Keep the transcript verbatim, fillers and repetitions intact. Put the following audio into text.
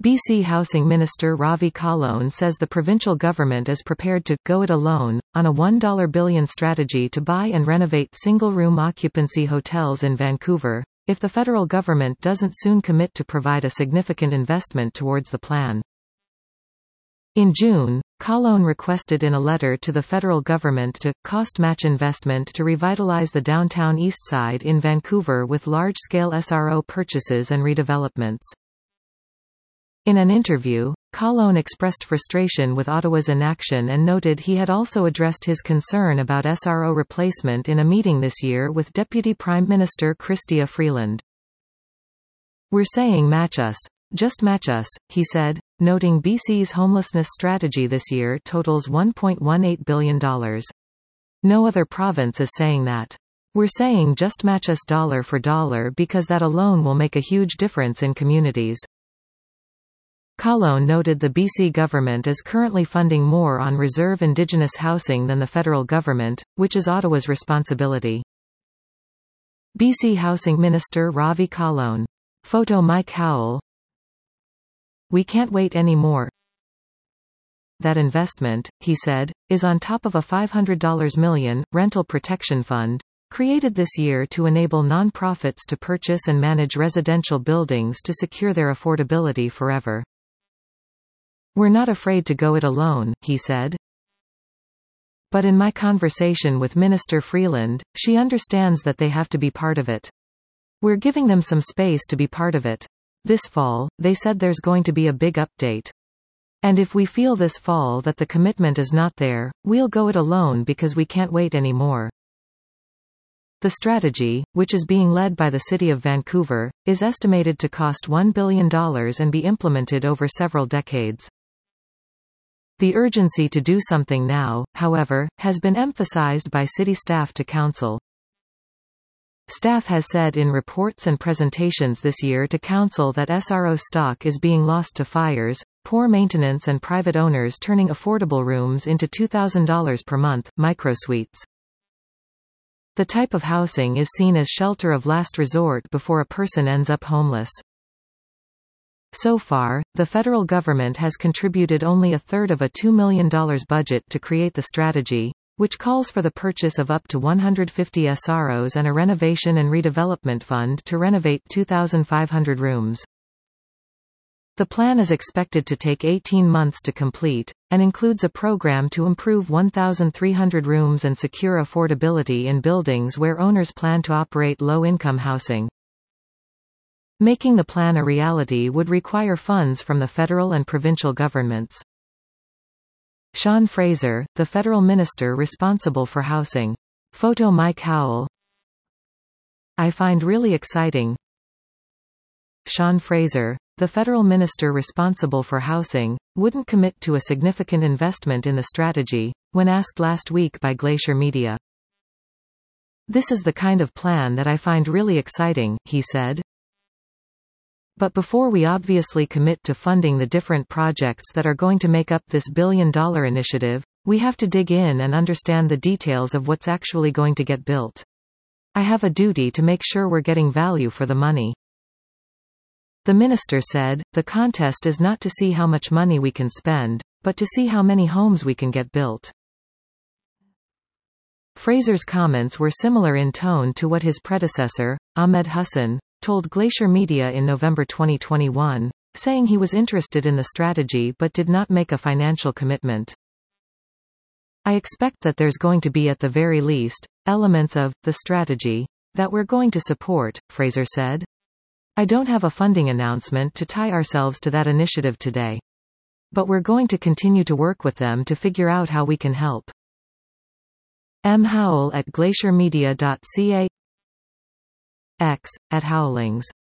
B C Housing Minister Ravi Kahlon says the provincial government is prepared to go it alone on a one billion dollars strategy to buy and renovate single-room occupancy hotels in Vancouver, if the federal government doesn't soon commit to provide a significant investment towards the plan. In June, Kahlon requested in a letter to the federal government to cost-match investment to revitalize the downtown east side in Vancouver with large-scale S R O purchases and redevelopments. In an interview, Kahlon expressed frustration with Ottawa's inaction and noted he had also addressed his concern about S R O replacement in a meeting this year with Deputy Prime Minister Chrystia Freeland. "We're saying match us. Just match us," he said, noting B C's homelessness strategy this year totals one point one eight billion dollars. No other province is saying that. "We're saying just match us dollar for dollar because that alone will make a huge difference in communities." Kahlon noted the B C government is currently funding more on reserve Indigenous housing than the federal government, which is Ottawa's responsibility. B C Housing Minister Ravi Kahlon. Photo Mike Howell. "We can't wait any more. That investment," he said, "is on top of a five hundred million dollars rental protection fund, created this year to enable non-profits to purchase and manage residential buildings to secure their affordability forever. We're not afraid to go it alone," he said. But in my conversation with Minister Freeland, she understands that they have to be part of it. We're giving them some space to be part of it. This fall, they said there's going to be a big update. And if we feel this fall that the commitment is not there, we'll go it alone because we can't wait anymore. The strategy, which is being led by the City of Vancouver, is estimated to cost one billion dollars and be implemented over several decades. The urgency to do something now, however, has been emphasized by city staff to council. Staff has said in reports and presentations this year to council that S R O stock is being lost to fires, poor maintenance and private owners turning affordable rooms into two thousand dollars per month, microsuites. The type of housing is seen as shelter of last resort before a person ends up homeless. So far, the federal government has contributed only a third of a two million dollars budget to create the strategy, which calls for the purchase of up to one hundred fifty S R Os and a renovation and redevelopment fund to renovate two thousand five hundred rooms. The plan is expected to take eighteen months to complete, and includes a program to improve one thousand three hundred rooms and secure affordability in buildings where owners plan to operate low-income housing. Making the plan a reality would require funds from the federal and provincial governments. Sean Fraser, the federal minister responsible for housing. Photo Mike Howell. "I find really exciting." Sean Fraser, the federal minister responsible for housing, wouldn't commit to a significant investment in the strategy, when asked last week by Glacier Media. "This is the kind of plan that I find really exciting," he said. "But before we obviously commit to funding the different projects that are going to make up this billion-dollar initiative, we have to dig in and understand the details of what's actually going to get built. I have a duty to make sure we're getting value for the money." The minister said, "The contest is not to see how much money we can spend, but to see how many homes we can get built." Fraser's comments were similar in tone to what his predecessor, Ahmed Hassan, told Glacier Media in November twenty twenty-one, saying he was interested in the strategy but did not make a financial commitment. "I expect that there's going to be at the very least, elements of the strategy that we're going to support," Fraser said. "I don't have a funding announcement to tie ourselves to that initiative today. But we're going to continue to work with them to figure out how we can help." M. Howell at glacier media dot c a. X, at Howlings.